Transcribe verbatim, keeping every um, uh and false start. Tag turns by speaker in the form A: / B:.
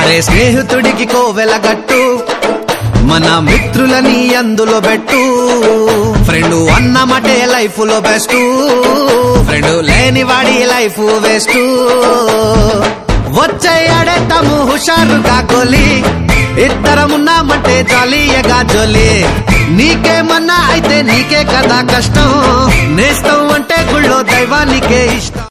A: అరే స్నేహితుడికి కోవెలగట్టు, మన మిత్రులని అందులో పెట్టు. ఫ్రెండ్ అన్నమటే లైఫ్ లో బెస్ట్, ఫ్రెండ్ లేని వాడి లైఫ్ వేస్ట్. వచ్చేయాడే తము హుషారుగా గోలి, ఇద్దరమున్నామంటే జాలీయగా జోలి. నీకేమన్నా అయితే నీకే కదా కష్టం, నేస్తం అంటే గుళ్ళో దైవానికే ఇష్టం.